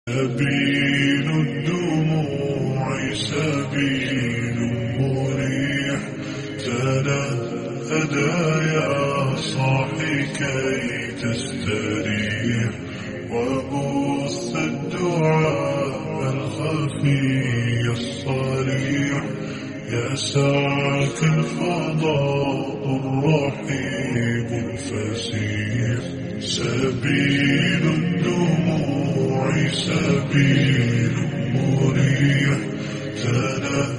سبيل الدموع سبيل مريح، تنهد يا صاحي كي تستريح، وبث الدعاء الخفي الصريح، يسعك الفضاء الرحيب الفسيح. سبيل الدموع سبيل مريح،